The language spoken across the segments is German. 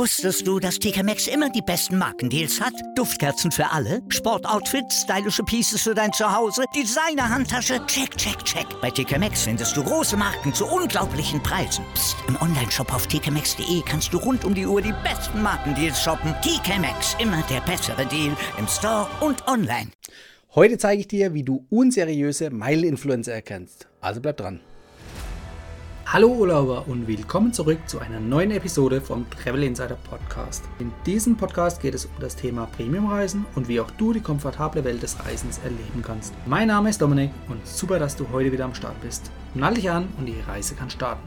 Wusstest du, dass TK Maxx immer die besten Markendeals hat? Duftkerzen für alle, Sportoutfits, stylische Pieces für dein Zuhause, Designer-Handtasche, check, check, check. Bei TK Maxx findest du große Marken zu unglaublichen Preisen. Psst. Im Onlineshop auf tkmaxx.de kannst du rund um die Uhr die besten Markendeals shoppen. TK Maxx, immer der bessere Deal im Store und online. Heute zeige ich dir, wie du unseriöse Meilen-Influencer erkennst. Also bleib dran. Hallo Urlauber und willkommen zurück zu einer neuen Episode vom Travel Insider Podcast. In diesem Podcast geht es um das Thema Premiumreisen und wie auch du die komfortable Welt des Reisens erleben kannst. Mein Name ist Dominik und super, dass du heute wieder am Start bist. Nall dich an und die Reise kann starten.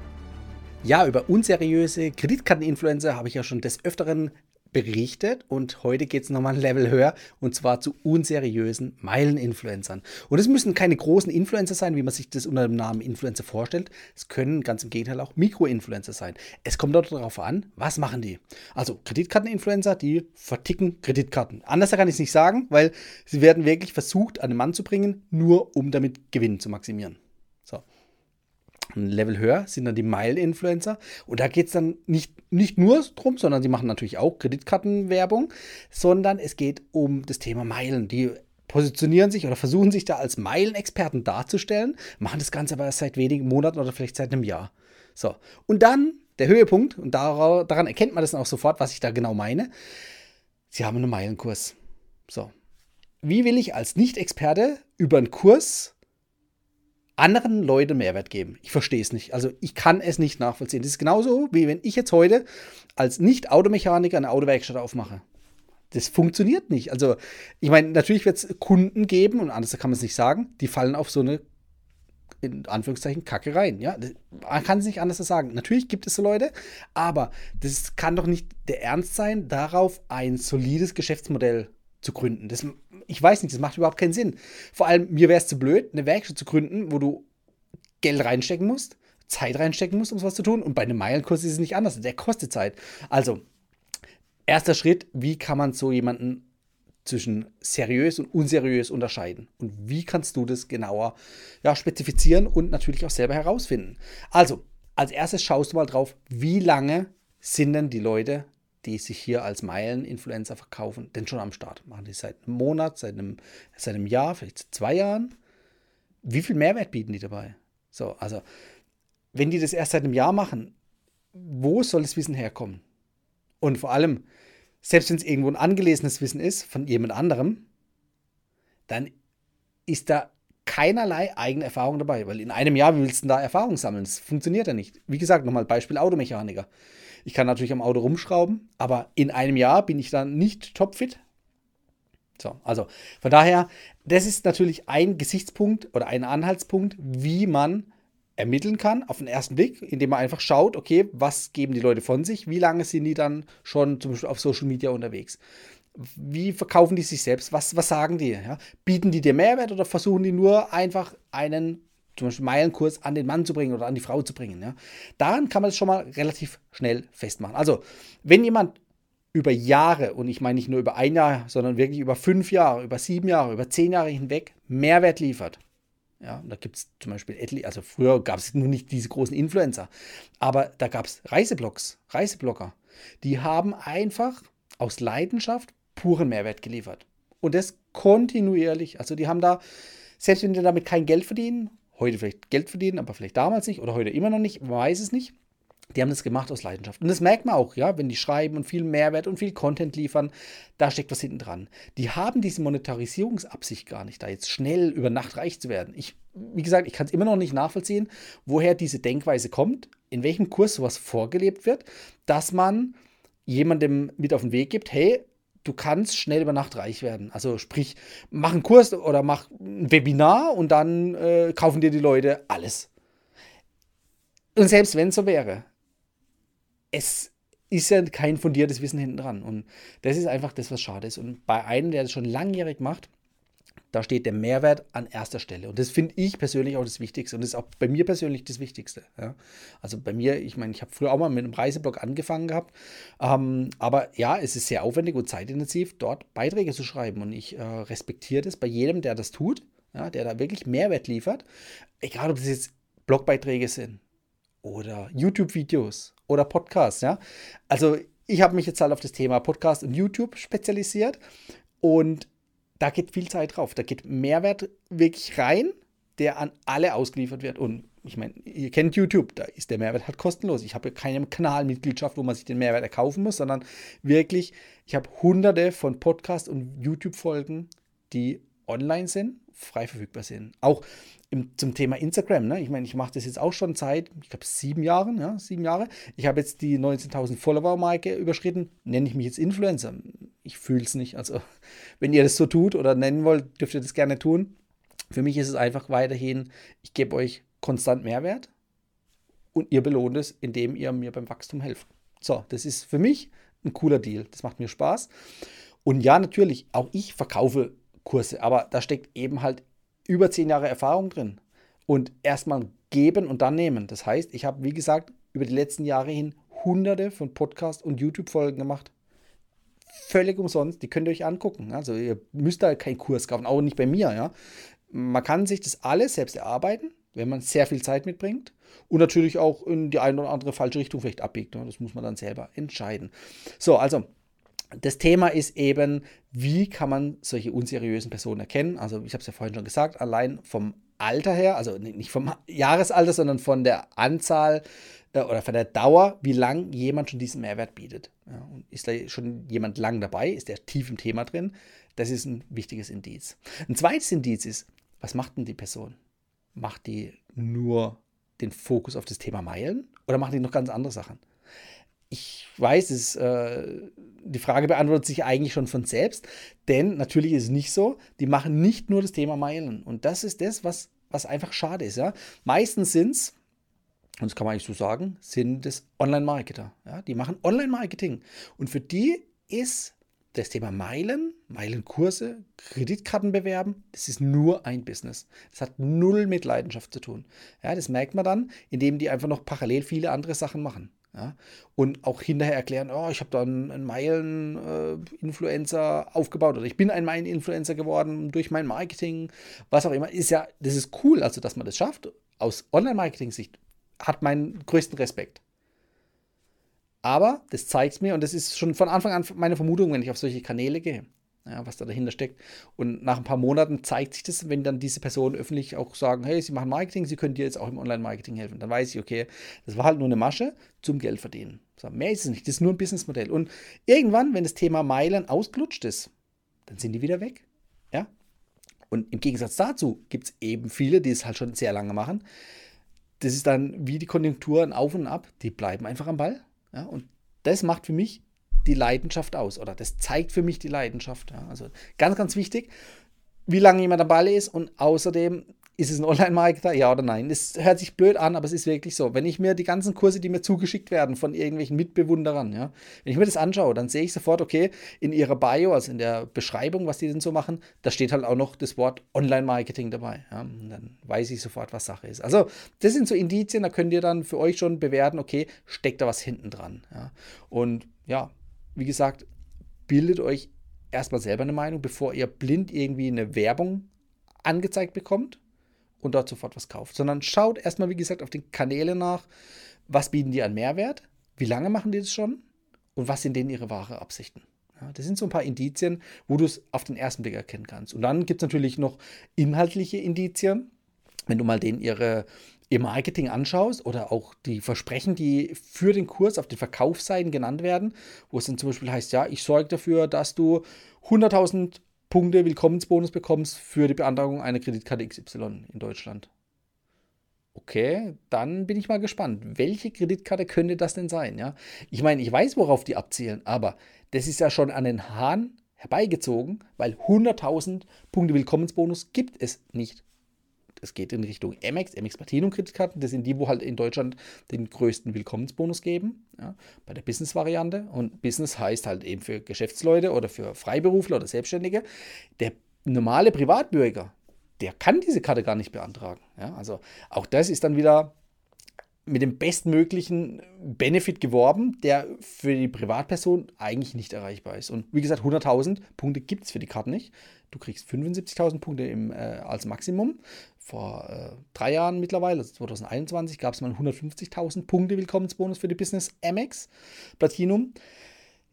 Ja, über unseriöse Kreditkarteninfluencer habe ich ja schon des Öfteren berichtet und heute geht es nochmal ein Level höher und zwar zu unseriösen Meilen-Influencern. Und es müssen keine großen Influencer sein, wie man sich das unter dem Namen Influencer vorstellt. Es können ganz im Gegenteil auch Mikro-Influencer sein. Es kommt dort darauf an, was machen die? Also Kreditkarteninfluencer, die verticken Kreditkarten. Anders kann ich es nicht sagen, weil sie werden wirklich versucht, an den Mann zu bringen, nur um damit Gewinn zu maximieren. So. Ein Level höher sind dann die Meilen-Influencer. Und da geht es dann nicht nur drum, sondern sie machen natürlich auch Kreditkartenwerbung, sondern es geht um das Thema Meilen. Die positionieren sich oder versuchen sich da als Meilenexperten darzustellen, machen das Ganze aber erst seit wenigen Monaten oder vielleicht seit einem Jahr. So. Und dann der Höhepunkt, und daran erkennt man das dann auch sofort, was ich da genau meine. Sie haben einen Meilenkurs. So. Wie will ich als Nicht-Experte über einen Kurs anderen Leuten Mehrwert geben? Ich verstehe es nicht. Also ich kann es nicht nachvollziehen. Das ist genauso, wie wenn ich jetzt heute als Nicht-Automechaniker eine Autowerkstatt aufmache. Das funktioniert nicht. Also ich meine, natürlich wird es Kunden geben, und anders kann man es nicht sagen, die fallen auf so eine, in Anführungszeichen, Kacke rein. Ja? Man kann es nicht anders sagen. Natürlich gibt es so Leute, aber das kann doch nicht der Ernst sein, darauf ein solides Geschäftsmodell zu gründen. Ich weiß nicht, das macht überhaupt keinen Sinn. Vor allem, mir wäre es zu blöd, eine Werkstatt zu gründen, wo du Geld reinstecken musst, Zeit reinstecken musst, um was zu tun. Und bei einem Meilenkurs ist es nicht anders. Der kostet Zeit. Also, erster Schritt, wie kann man so jemanden zwischen seriös und unseriös unterscheiden? Und wie kannst du das genauer spezifizieren und natürlich auch selber herausfinden? Also, als erstes schaust du mal drauf, wie lange sind denn die Leute, die sich hier als Meilen-Influencer verkaufen, denn schon am Start? Machen die seit einem Monat, seit einem Jahr, vielleicht 2 Jahren? Wie viel Mehrwert bieten die dabei? So, also, wenn die das erst seit einem Jahr machen, wo soll das Wissen herkommen? Und vor allem, selbst wenn es irgendwo ein angelesenes Wissen ist von jemand anderem, dann ist da keinerlei eigene Erfahrung dabei, weil in einem Jahr, wie willst du denn da Erfahrung sammeln? Das funktioniert ja nicht. Wie gesagt, nochmal Beispiel Automechaniker. Ich kann natürlich am Auto rumschrauben, aber in einem Jahr bin ich dann nicht topfit. So, also von daher, das ist natürlich ein Gesichtspunkt oder ein Anhaltspunkt, wie man ermitteln kann auf den ersten Blick, indem man einfach schaut, okay, was geben die Leute von sich, wie lange sind die dann schon zum Beispiel auf Social Media unterwegs? Wie verkaufen die sich selbst? Was sagen die? Ja? Bieten die dir Mehrwert oder versuchen die nur einfach einen zum Beispiel Meilenkurs an den Mann zu bringen oder an die Frau zu bringen? Ja? Daran kann man es schon mal relativ schnell festmachen. Also, wenn jemand über Jahre, und ich meine nicht nur über 1 Jahr, sondern wirklich über 5 Jahre, über 7 Jahre, über 10 Jahre hinweg Mehrwert liefert. Ja, da gibt es zum Beispiel also früher gab es nur nicht diese großen Influencer, aber da gab es Reiseblogger, die haben einfach aus Leidenschaft puren Mehrwert geliefert. Und das kontinuierlich. Also die haben da, selbst wenn die damit kein Geld verdienen, heute vielleicht Geld verdienen, aber vielleicht damals nicht oder heute immer noch nicht, man weiß es nicht. Die haben das gemacht aus Leidenschaft. Und das merkt man auch, ja, wenn die schreiben und viel Mehrwert und viel Content liefern, da steckt was hinten dran. Die haben diese Monetarisierungsabsicht gar nicht, da jetzt schnell über Nacht reich zu werden. Wie gesagt, ich kann es immer noch nicht nachvollziehen, woher diese Denkweise kommt, in welchem Kurs sowas vorgelebt wird, dass man jemandem mit auf den Weg gibt, hey, du kannst schnell über Nacht reich werden. Also sprich, mach einen Kurs oder mach ein Webinar und dann kaufen dir die Leute alles. Und selbst wenn es so wäre, es ist ja kein fundiertes Wissen hinten dran. Und das ist einfach das, was schade ist. Und bei einem, der das schon langjährig macht, da steht der Mehrwert an erster Stelle. Und das finde ich persönlich auch das Wichtigste. Und das ist auch bei mir persönlich das Wichtigste. Ja. Also bei mir, ich meine, ich habe früher auch mal mit einem Reiseblog angefangen gehabt. Aber ja, es ist sehr aufwendig und zeitintensiv, dort Beiträge zu schreiben. Und ich respektiere das bei jedem, der das tut, ja, der da wirklich Mehrwert liefert. Egal, ob das jetzt Blogbeiträge sind oder YouTube-Videos oder Podcasts, ja. Also ich habe mich jetzt halt auf das Thema Podcast und YouTube spezialisiert und da geht viel Zeit drauf. Da geht Mehrwert wirklich rein, der an alle ausgeliefert wird. Und ich meine, ihr kennt YouTube, da ist der Mehrwert halt kostenlos. Ich habe keine Kanalmitgliedschaft, wo man sich den Mehrwert erkaufen muss, sondern wirklich, ich habe hunderte von Podcast- und YouTube-Folgen, die online sind, frei verfügbar sind. Auch zum Thema Instagram, ne? Ich meine, ich mache das jetzt auch schon seit, ich glaube, 7 Jahren, ja, 7 Jahre. Ich habe jetzt die 19.000 Follower-Marke überschritten. Nenne ich mich jetzt Influencer? Ich fühle es nicht. Also, wenn ihr das so tut oder nennen wollt, dürft ihr das gerne tun. Für mich ist es einfach weiterhin, ich gebe euch konstant Mehrwert und ihr belohnt es, indem ihr mir beim Wachstum helft. So, das ist für mich ein cooler Deal. Das macht mir Spaß. Und ja, natürlich, auch ich verkaufe Kurse, aber da steckt eben halt über 10 Jahre Erfahrung drin. Und erstmal geben und dann nehmen. Das heißt, ich habe, wie gesagt, über die letzten Jahre hin hunderte von Podcast- und YouTube-Folgen gemacht. Völlig umsonst, die könnt ihr euch angucken. Also ihr müsst da keinen Kurs kaufen, auch nicht bei mir. Ja. Man kann sich das alles selbst erarbeiten, wenn man sehr viel Zeit mitbringt und natürlich auch in die eine oder andere falsche Richtung vielleicht abbiegt. Ja. Das muss man dann selber entscheiden. So, also das Thema ist eben, wie kann man solche unseriösen Personen erkennen? Also ich habe es ja vorhin schon gesagt, allein vom Alter her, also nicht vom Jahresalter, sondern von der Anzahl oder von der Dauer, wie lang jemand schon diesen Mehrwert bietet. Ja, und ist da schon jemand lang dabei, ist der tief im Thema drin? Das ist ein wichtiges Indiz. Ein zweites Indiz ist, was macht denn die Person? Macht die nur den Fokus auf das Thema Meilen oder macht die noch ganz andere Sachen? Ich weiß, die Frage beantwortet sich eigentlich schon von selbst, denn natürlich ist es nicht so, die machen nicht nur das Thema Meilen. Und das ist das, was einfach schade ist. Ja? Meistens sind es, und das kann man eigentlich so sagen, sind es Online-Marketer. Ja? Die machen Online-Marketing. Und für die ist das Thema Meilenkurse, Kreditkarten bewerben, das ist nur ein Business. Das hat null mit Leidenschaft zu tun. Ja, das merkt man dann, indem die einfach noch parallel viele andere Sachen machen. Ja, und auch hinterher erklären, oh, ich habe da einen Meilen-Influencer aufgebaut oder ich bin ein Meilen-Influencer geworden durch mein Marketing, was auch immer. Das ist cool, also dass man das schafft. Aus Online-Marketing-Sicht hat meinen größten Respekt. Aber das zeigt mir, und das ist schon von Anfang an meine Vermutung, wenn ich auf solche Kanäle gehe, ja, was da dahinter steckt. Und nach ein paar Monaten zeigt sich das, wenn dann diese Personen öffentlich auch sagen, hey, sie machen Marketing, sie können dir jetzt auch im Online-Marketing helfen. Dann weiß ich, okay, das war halt nur eine Masche zum Geld verdienen. So, mehr ist es nicht, das ist nur ein Businessmodell. Und irgendwann, wenn das Thema Meilen ausgelutscht ist, dann sind die wieder weg. Ja? Und im Gegensatz dazu gibt es eben viele, die es halt schon sehr lange machen. Das ist dann wie die Konjunkturen auf und ab, die bleiben einfach am Ball. Ja? Und das macht für mich die Leidenschaft aus oder das zeigt für mich die Leidenschaft. Ja. Also ganz, ganz wichtig, wie lange jemand am Ball ist und außerdem ist es ein Online-Marketer, ja oder nein. Es hört sich blöd an, aber es ist wirklich so. Wenn ich mir die ganzen Kurse, die mir zugeschickt werden von irgendwelchen Mitbewunderern, ja, wenn ich mir das anschaue, dann sehe ich sofort, okay, in ihrer Bio, also in der Beschreibung, was die denn so machen, da steht halt auch noch das Wort Online-Marketing dabei. Ja. Und dann weiß ich sofort, was Sache ist. Also das sind so Indizien, da könnt ihr dann für euch schon bewerten, okay, steckt da was hinten dran. Ja. Und ja, wie gesagt, bildet euch erstmal selber eine Meinung, bevor ihr blind irgendwie eine Werbung angezeigt bekommt und dort sofort was kauft. Sondern schaut erstmal, wie gesagt, auf den Kanälen nach, was bieten die an Mehrwert, wie lange machen die das schon und was sind denen ihre wahren Absichten. Ja, das sind so ein paar Indizien, wo du es auf den ersten Blick erkennen kannst. Und dann gibt es natürlich noch inhaltliche Indizien, wenn du mal ihr Marketing anschaust oder auch die Versprechen, die für den Kurs auf den Verkaufsseiten genannt werden, wo es dann zum Beispiel heißt, ja, ich sorge dafür, dass du 100.000 Punkte Willkommensbonus bekommst für die Beantragung einer Kreditkarte XY in Deutschland. Okay, dann bin ich mal gespannt. Welche Kreditkarte könnte das denn sein? Ja? Ich meine, ich weiß, worauf die abzielen, aber das ist ja schon an den Haaren herbeigezogen, weil 100.000 Punkte Willkommensbonus gibt es nicht. Es geht in Richtung Amex Platinum-Kreditkarten. Das sind die, wo halt in Deutschland den größten Willkommensbonus geben, ja, bei der Business-Variante. Und Business heißt halt eben für Geschäftsleute oder für Freiberufler oder Selbstständige. Der normale Privatbürger, der kann diese Karte gar nicht beantragen. Ja, also auch das ist dann wieder mit dem bestmöglichen Benefit geworben, der für die Privatperson eigentlich nicht erreichbar ist. Und wie gesagt, 100.000 Punkte gibt es für die Karte nicht. Du kriegst 75.000 Punkte als Maximum. Vor 3 Jahren mittlerweile, also 2021, gab es mal 150.000 Punkte Willkommensbonus für die Business Amex Platinum.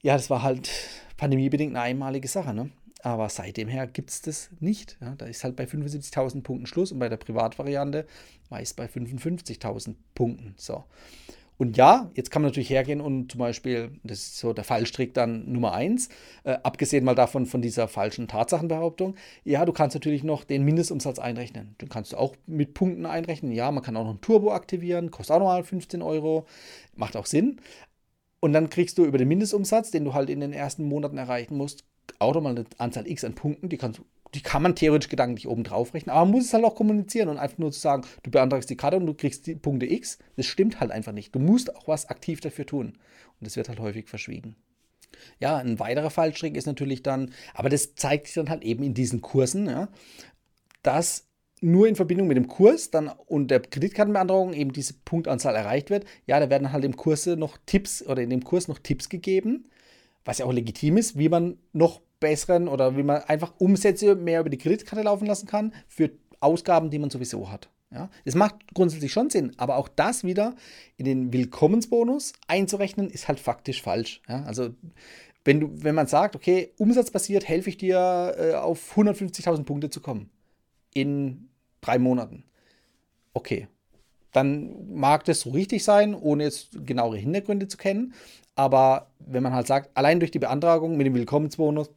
Ja, das war halt pandemiebedingt eine einmalige Sache, ne? Aber seitdem her gibt es das nicht. Ja? Da ist halt bei 75.000 Punkten Schluss und bei der Privatvariante war es bei 55.000 Punkten. So. Und ja, jetzt kann man natürlich hergehen und zum Beispiel, das ist so der Fallstrick dann Nummer 1, abgesehen mal davon von dieser falschen Tatsachenbehauptung, ja, du kannst natürlich noch den Mindestumsatz einrechnen. Den kannst du auch mit Punkten einrechnen. Ja, man kann auch noch ein Turbo aktivieren, kostet auch nochmal 15 Euro, macht auch Sinn. Und dann kriegst du über den Mindestumsatz, den du halt in den ersten Monaten erreichen musst, auch nochmal eine Anzahl X an Punkten, die kann man theoretisch gedanklich oben drauf rechnen, aber man muss es halt auch kommunizieren und einfach nur zu sagen, du beantragst die Karte und du kriegst die Punkte X, das stimmt halt einfach nicht. Du musst auch was aktiv dafür tun und das wird halt häufig verschwiegen. Ja, ein weiterer Fallstrick ist natürlich dann, aber das zeigt sich dann halt eben in diesen Kursen, ja, dass nur in Verbindung mit dem Kurs dann und der Kreditkartenbeantragung eben diese Punktanzahl erreicht wird. Ja, da werden halt im Kurs noch Tipps gegeben, was ja auch legitim ist, wie man noch besseren oder wie man einfach Umsätze mehr über die Kreditkarte laufen lassen kann für Ausgaben, die man sowieso hat. Ja, das macht grundsätzlich schon Sinn, aber auch das wieder in den Willkommensbonus einzurechnen, ist halt faktisch falsch. Ja, also wenn man sagt, okay, umsatzbasiert helfe ich dir auf 150.000 Punkte zu kommen in 3 Monaten. Okay, dann mag das so richtig sein, ohne jetzt genauere Hintergründe zu kennen. Aber wenn man halt sagt, allein durch die Beantragung mit dem Willkommensbonus,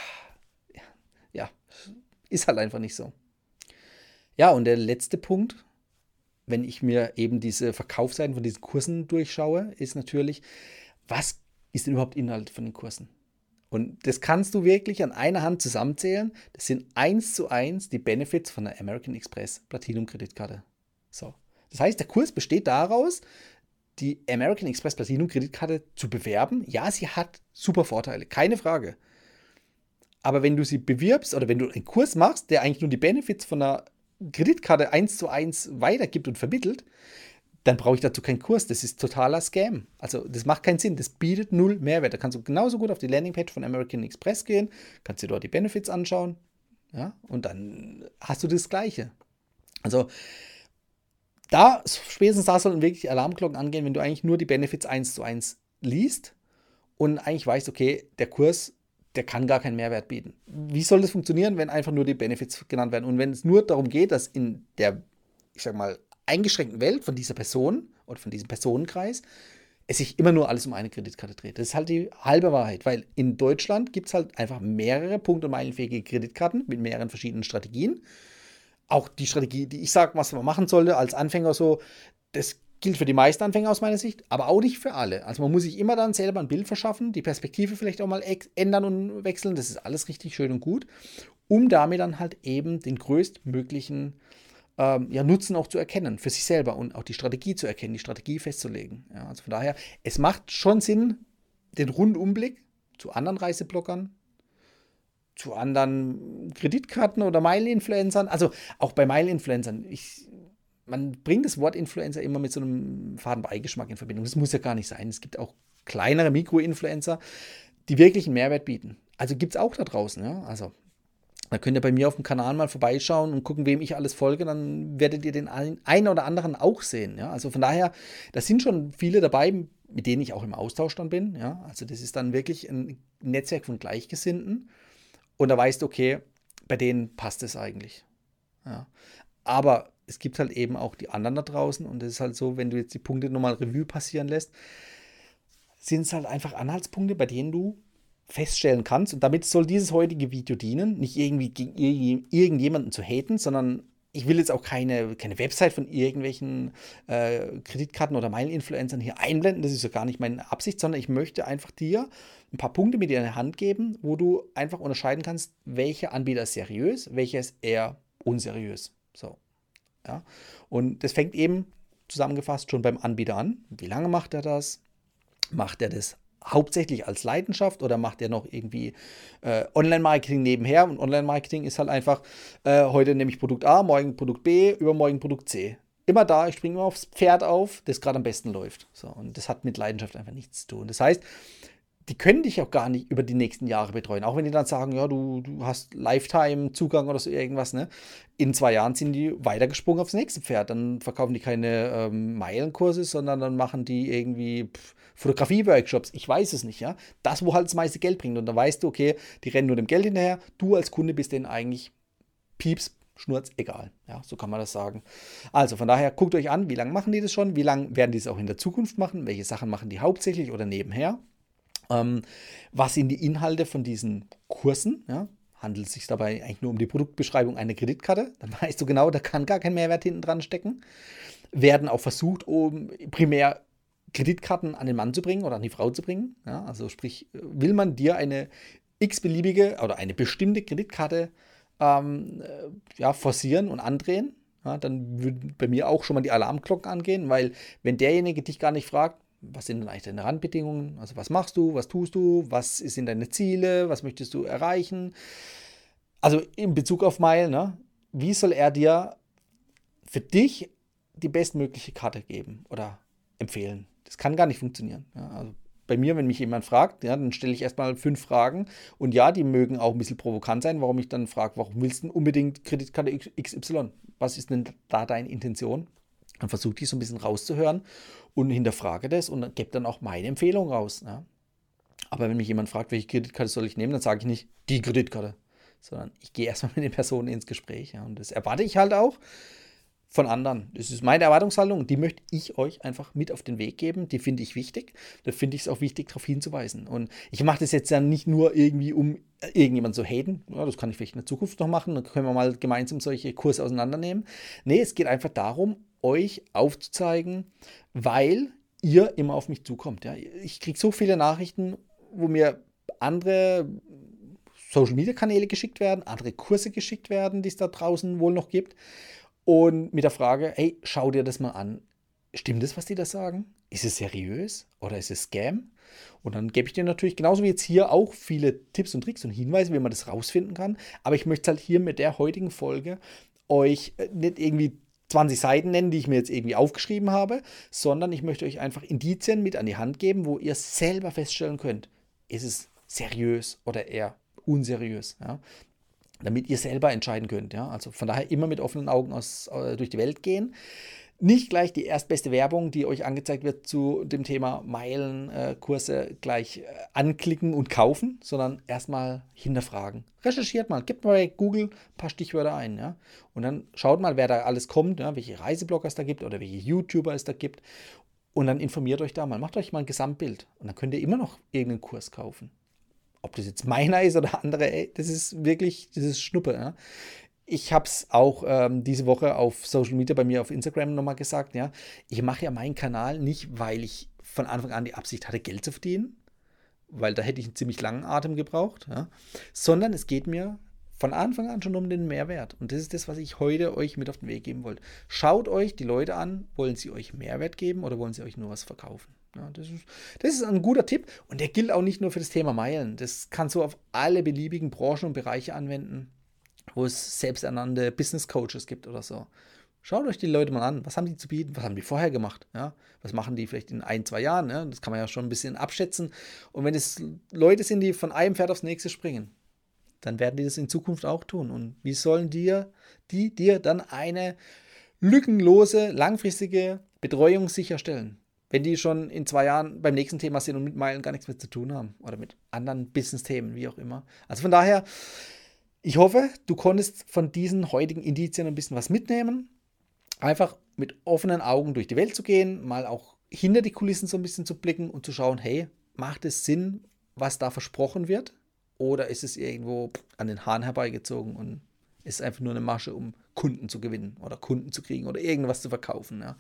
ja, ist halt einfach nicht so. Ja, und der letzte Punkt, wenn ich mir eben diese Verkaufsseiten von diesen Kursen durchschaue, ist natürlich, was ist denn überhaupt Inhalt von den Kursen? Und das kannst du wirklich an einer Hand zusammenzählen. Das sind 1:1 die Benefits von der American Express Platinum Kreditkarte. So. Das heißt, der Kurs besteht daraus, die American Express Platinum Kreditkarte zu bewerben. Ja, sie hat super Vorteile, keine Frage. Aber wenn du sie bewirbst oder wenn du einen Kurs machst, der eigentlich nur die Benefits von einer Kreditkarte 1:1 weitergibt und vermittelt, dann brauche ich dazu keinen Kurs. Das ist totaler Scam. Also das macht keinen Sinn. Das bietet null Mehrwert. Da kannst du genauso gut auf die Landingpage von American Express gehen, kannst dir dort die Benefits anschauen, ja, und dann hast du das Gleiche. Also spätestens da sollten wirklich Alarmglocken angehen, wenn du eigentlich nur die Benefits 1:1 liest und eigentlich weißt, okay, der Kurs, der kann gar keinen Mehrwert bieten. Wie soll das funktionieren, wenn einfach nur die Benefits genannt werden? Und wenn es nur darum geht, dass in der, ich sag mal, eingeschränkten Welt von dieser Person oder von diesem Personenkreis es sich immer nur alles um eine Kreditkarte dreht. Das ist halt die halbe Wahrheit, weil in Deutschland gibt es halt einfach mehrere punkt- und meilenfähige Kreditkarten mit mehreren verschiedenen Strategien. Auch die Strategie, die ich sage, was man machen sollte als Anfänger so, das gilt für die meisten Anfänger aus meiner Sicht, aber auch nicht für alle. Also man muss sich immer dann selber ein Bild verschaffen, die Perspektive vielleicht auch mal ändern und wechseln, das ist alles richtig schön und gut, um damit dann halt eben den größtmöglichen Nutzen auch zu erkennen, für sich selber und auch die Strategie zu erkennen, die Strategie festzulegen. Ja, also von daher, es macht schon Sinn, den Rundumblick zu anderen Reisebloggern, zu anderen Kreditkarten oder Meilen-Influencern, also auch bei Meilen-Influencern, man bringt das Wort Influencer immer mit so einem faden Beigeschmack in Verbindung. Das muss ja gar nicht sein. Es gibt auch kleinere Mikro-Influencer, die wirklich einen Mehrwert bieten. Also gibt es auch da draußen. Ja? Also da könnt ihr bei mir auf dem Kanal mal vorbeischauen und gucken, wem ich alles folge. Dann werdet ihr den einen oder anderen auch sehen. Ja? Also von daher, da sind schon viele dabei, mit denen ich auch im Austausch dann bin. Ja? Also das ist dann wirklich ein Netzwerk von Gleichgesinnten. Und da weißt du, okay, bei denen passt es eigentlich. Ja. Aber es gibt halt eben auch die anderen da draußen und es ist halt so, wenn du jetzt die Punkte nochmal Revue passieren lässt, sind es halt einfach Anhaltspunkte, bei denen du feststellen kannst, und damit soll dieses heutige Video dienen, nicht irgendwie gegen irgendjemanden zu haten, sondern ich will jetzt auch keine Website von irgendwelchen Kreditkarten- oder Meilen-Influencern hier einblenden, das ist ja gar nicht meine Absicht, sondern ich möchte einfach dir ein paar Punkte mit dir in die Hand geben, wo du einfach unterscheiden kannst, welcher Anbieter ist seriös, welcher ist eher unseriös. So. Ja. Und das fängt eben zusammengefasst schon beim Anbieter an. Wie lange macht er das? Macht er das hauptsächlich als Leidenschaft oder macht er noch irgendwie Online-Marketing nebenher? Und Online-Marketing ist halt einfach, heute nehme ich Produkt A, morgen Produkt B, übermorgen Produkt C. Immer da, ich springe immer aufs Pferd auf, das gerade am besten läuft. So, und das hat mit Leidenschaft einfach nichts zu tun. Das heißt, die können dich auch gar nicht über die nächsten Jahre betreuen. Auch wenn die dann sagen, ja, du hast Lifetime-Zugang oder so irgendwas, ne? In 2 Jahren sind die weitergesprungen aufs nächste Pferd. Dann verkaufen die keine Meilenkurse, sondern dann machen die irgendwie Fotografie-Workshops. Ich weiß es nicht, ja. Das, wo halt das meiste Geld bringt. Und dann weißt du, okay, die rennen nur dem Geld hinterher. Du als Kunde bist denen eigentlich Pieps, Schnurz, egal. Ja, so kann man das sagen. Also von daher guckt euch an, wie lange machen die das schon? Wie lange werden die es auch in der Zukunft machen? Welche Sachen machen die hauptsächlich oder nebenher? Was sind die Inhalte von diesen Kursen? Ja? Handelt es sich dabei eigentlich nur um die Produktbeschreibung einer Kreditkarte? Dann weißt du genau, da kann gar kein Mehrwert hinten dran stecken. Werden auch versucht, um primär Kreditkarten an den Mann zu bringen oder an die Frau zu bringen. Ja? Also sprich, will man dir eine x-beliebige oder eine bestimmte Kreditkarte forcieren und andrehen, ja, dann würden bei mir auch schon mal die Alarmglocken angehen, weil wenn derjenige dich gar nicht fragt, was sind denn eigentlich deine Randbedingungen? Also was machst du, was tust du, was sind deine Ziele, was möchtest du erreichen? Also in Bezug auf Meilen, ne? Wie soll er dir für dich die bestmögliche Karte geben oder empfehlen? Das kann gar nicht funktionieren. Ja? Also bei mir, wenn mich jemand fragt, ja, dann stelle ich erstmal 5 Fragen. Und ja, die mögen auch ein bisschen provokant sein, warum ich dann frage, warum willst du unbedingt Kreditkarte XY? Was ist denn da deine Intention? Dann versuche ich so ein bisschen rauszuhören und hinterfrage das und gebe dann auch meine Empfehlung raus. Ja. Aber wenn mich jemand fragt, welche Kreditkarte soll ich nehmen, dann sage ich nicht die Kreditkarte, sondern ich gehe erstmal mit den Personen ins Gespräch. Ja. Und das erwarte ich halt auch von anderen. Das ist meine Erwartungshaltung, die möchte ich euch einfach mit auf den Weg geben. Die finde ich wichtig. Da finde ich es auch wichtig, darauf hinzuweisen. Und ich mache das jetzt ja nicht nur irgendwie, um irgendjemand zu haten. Ja, das kann ich vielleicht in der Zukunft noch machen. Dann können wir mal gemeinsam solche Kurse auseinandernehmen. Nee, es geht einfach darum, euch aufzuzeigen, weil ihr immer auf mich zukommt. Ja. Ich kriege so viele Nachrichten, wo mir andere Social-Media-Kanäle geschickt werden, andere Kurse geschickt werden, die es da draußen wohl noch gibt. Und mit der Frage, hey, schau dir das mal an. Stimmt das, was die da sagen? Ist es seriös oder ist es Scam? Und dann gebe ich dir natürlich genauso wie jetzt hier auch viele Tipps und Tricks und Hinweise, wie man das rausfinden kann. Aber ich möchte halt hier mit der heutigen Folge euch nicht irgendwie 20 Seiten nennen, die ich mir jetzt irgendwie aufgeschrieben habe, sondern ich möchte euch einfach Indizien mit an die Hand geben, wo ihr selber feststellen könnt, ist es seriös oder eher unseriös. Ja? Damit ihr selber entscheiden könnt. Ja? Also von daher immer mit offenen Augen durch die Welt gehen. Nicht gleich die erstbeste Werbung, die euch angezeigt wird zu dem Thema Meilenkurse, gleich anklicken und kaufen, sondern erstmal hinterfragen. Recherchiert mal, gebt mal bei Google ein paar Stichwörter ein. Ja? Und dann schaut mal, wer da alles kommt, ja? Welche Reiseblogger es da gibt oder welche YouTuber es da gibt. Und dann informiert euch da mal, macht euch mal ein Gesamtbild. Und dann könnt ihr immer noch irgendeinen Kurs kaufen. Ob das jetzt meiner ist oder andere, ey, das ist wirklich, das ist Schnuppe. Ja? Ich habe es auch diese Woche auf Social Media bei mir auf Instagram nochmal gesagt. Ja? Ich mache ja meinen Kanal nicht, weil ich von Anfang an die Absicht hatte, Geld zu verdienen, weil da hätte ich einen ziemlich langen Atem gebraucht, ja? Sondern es geht mir von Anfang an schon um den Mehrwert. Und das ist das, was ich heute euch mit auf den Weg geben wollte. Schaut euch die Leute an, wollen sie euch Mehrwert geben oder wollen sie euch nur was verkaufen? Ja, das ist ein guter Tipp und der gilt auch nicht nur für das Thema Meilen. Das kannst du auf alle beliebigen Branchen und Bereiche anwenden, wo es selbsternannte Business Coaches gibt oder so. Schaut euch die Leute mal an. Was haben die zu bieten? Was haben die vorher gemacht? Ja? Was machen die vielleicht in 1, 2 Jahren? Ja? Das kann man ja schon ein bisschen abschätzen. Und wenn es Leute sind, die von einem Pferd aufs nächste springen, dann werden die das in Zukunft auch tun. Und wie sollen dir dann eine lückenlose, langfristige Betreuung sicherstellen? Wenn die schon in 2 Jahren beim nächsten Thema sind und mit Meilen gar nichts mehr zu tun haben oder mit anderen Business-Themen, wie auch immer. Also von daher, ich hoffe, du konntest von diesen heutigen Indizien ein bisschen was mitnehmen. Einfach mit offenen Augen durch die Welt zu gehen, mal auch hinter die Kulissen so ein bisschen zu blicken und zu schauen, hey, macht es Sinn, was da versprochen wird? Oder ist es irgendwo an den Haaren herbeigezogen und ist einfach nur eine Masche, um Kunden zu gewinnen oder Kunden zu kriegen oder irgendwas zu verkaufen? Ja?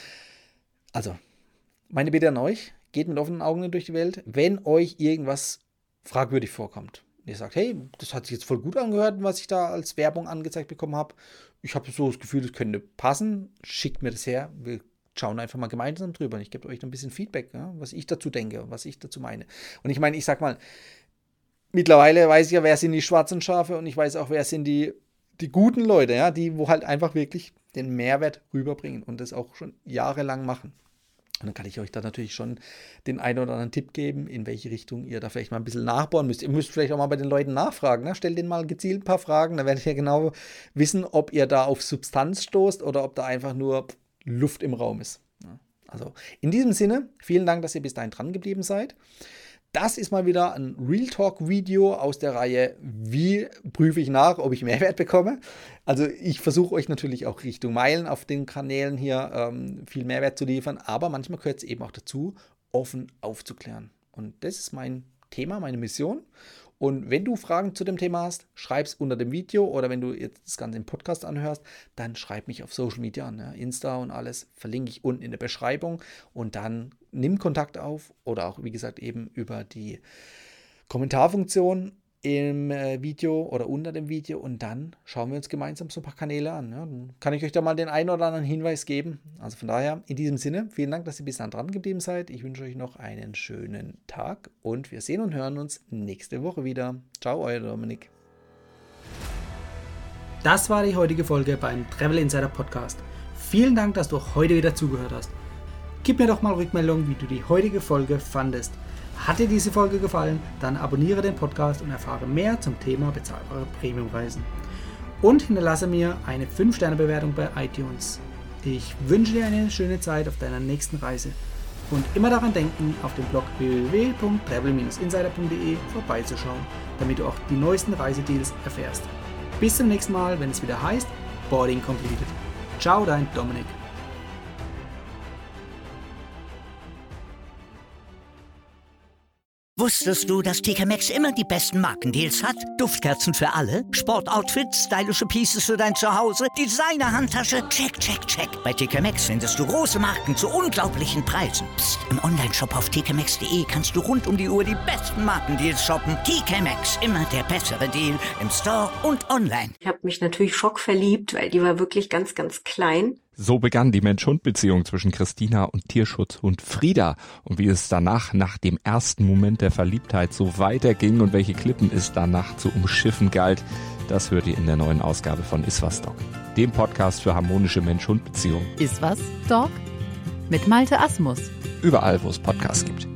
Also, meine Bitte an euch, geht mit offenen Augen durch die Welt, wenn euch irgendwas fragwürdig vorkommt. Und ihr sagt, hey, das hat sich jetzt voll gut angehört, was ich da als Werbung angezeigt bekommen habe. Ich habe so das Gefühl, das könnte passen. Schickt mir das her. Wir schauen einfach mal gemeinsam drüber. Und ich gebe euch ein bisschen Feedback, ja, was ich dazu denke, was ich dazu meine. Und ich meine, ich sag mal, mittlerweile weiß ich ja, wer sind die schwarzen Schafe und ich weiß auch, wer sind die guten Leute, ja, die wo halt einfach wirklich den Mehrwert rüberbringen und das auch schon jahrelang machen. Und dann kann ich euch da natürlich schon den einen oder anderen Tipp geben, in welche Richtung ihr da vielleicht mal ein bisschen nachbauen müsst. Ihr müsst vielleicht auch mal bei den Leuten nachfragen. Ne? Stellt denen mal gezielt ein paar Fragen, dann werdet ihr genau wissen, ob ihr da auf Substanz stoßt oder ob da einfach nur Luft im Raum ist. Also in diesem Sinne, vielen Dank, dass ihr bis dahin dran geblieben seid. Das ist mal wieder ein Real Talk-Video aus der Reihe, wie prüfe ich nach, ob ich Mehrwert bekomme. Also ich versuche euch natürlich auch Richtung Meilen auf den Kanälen hier viel Mehrwert zu liefern, aber manchmal gehört es eben auch dazu, offen aufzuklären. Und das ist mein Thema, meine Mission. Und wenn du Fragen zu dem Thema hast, schreib es unter dem Video oder wenn du jetzt das Ganze im Podcast anhörst, dann schreib mich auf Social Media an, ja, Insta und alles, verlinke ich unten in der Beschreibung und dann nimm Kontakt auf oder auch, wie gesagt, eben über die Kommentarfunktion im Video oder unter dem Video und dann schauen wir uns gemeinsam so ein paar Kanäle an. Ja. Dann kann ich euch da mal den einen oder anderen Hinweis geben. Also von daher, in diesem Sinne, vielen Dank, dass ihr bis dann dran geblieben seid. Ich wünsche euch noch einen schönen Tag und wir sehen und hören uns nächste Woche wieder. Ciao, euer Dominik. Das war die heutige Folge beim Travel Insider Podcast. Vielen Dank, dass du heute wieder zugehört hast. Gib mir doch mal Rückmeldung, wie du die heutige Folge fandest. Hat dir diese Folge gefallen, dann abonniere den Podcast und erfahre mehr zum Thema bezahlbare Premiumreisen. Und hinterlasse mir eine 5-Sterne-Bewertung bei iTunes. Ich wünsche dir eine schöne Zeit auf deiner nächsten Reise. Und immer daran denken, auf dem Blog www.travel-insider.de vorbeizuschauen, damit du auch die neuesten Reisedeals erfährst. Bis zum nächsten Mal, wenn es wieder heißt Boarding Completed. Ciao, dein Dominik. Wusstest du, dass TK Maxx immer die besten Markendeals hat? Duftkerzen für alle, Sportoutfits, stylische Pieces für dein Zuhause, Designer-Handtasche, check, check, check. Bei TK Maxx findest du große Marken zu unglaublichen Preisen. Psst. Im Onlineshop auf tkmaxx.de kannst du rund um die Uhr die besten Markendeals shoppen. TK Maxx, immer der bessere Deal im Store und online. Ich habe mich natürlich schockverliebt, weil die war wirklich ganz, ganz klein. So begann die Mensch-Hund-Beziehung zwischen Christina und Tierschutzhund Frieda. Und wie es danach, nach dem ersten Moment der Verliebtheit, so weiterging und welche Klippen es danach zu umschiffen galt, das hört ihr in der neuen Ausgabe von Iswas Dog, dem Podcast für harmonische Mensch-Hund-Beziehungen. Iswas Dog mit Malte Asmus. Überall, wo es Podcasts gibt.